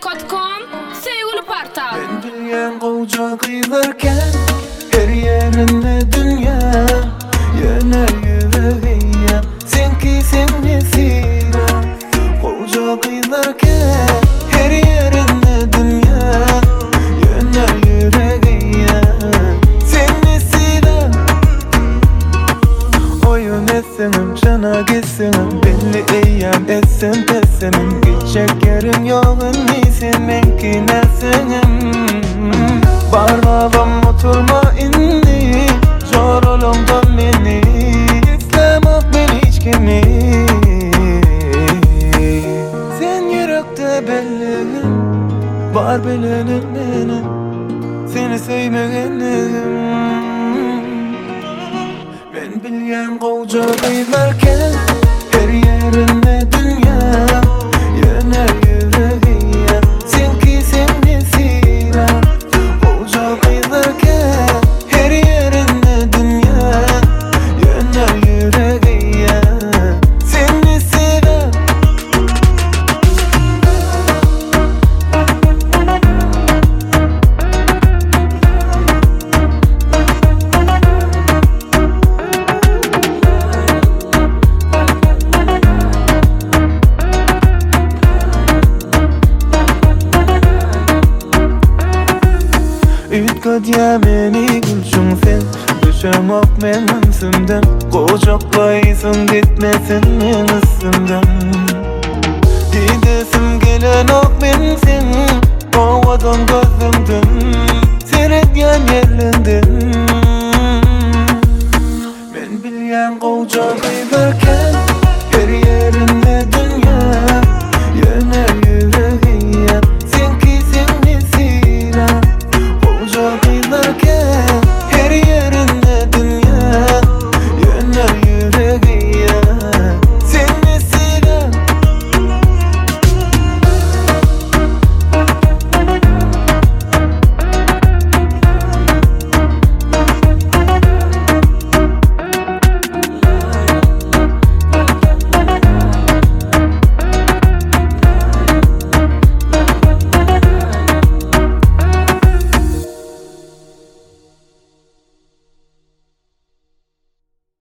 Kotkom, sevgili parta. Ben bilgen koca kıylarken her yerine dünya yana yüreğe sen ki sen nesira. Koca kıylarken her yerine dünya yana yüreğe sen nesira. Oyun etsenim cana gitsenim belli eyyam etsem tessenim gidecek yerim yolun sen menki nersenim. Barmağım oturma indi Zorolumdan beni İstemek ben hiç kimi. Sen yürekte bellim Var bilenim benim Seni sevmegenim. Ben bilgen koca kıylarken her yerine dünya yana yüreğe sen ki sen nesira. Koca kıylarken her yerine dünya yana yüreğe sen nesira. Ütköt ya meni gülşün sen Düşem ok men hımsımdan Kocaklayısın gitmesin men ısımdan. Gidesim gelen ok men sen Ovadan gözümdün Seyretgen yerlendin. Ben bilgen koca kıylar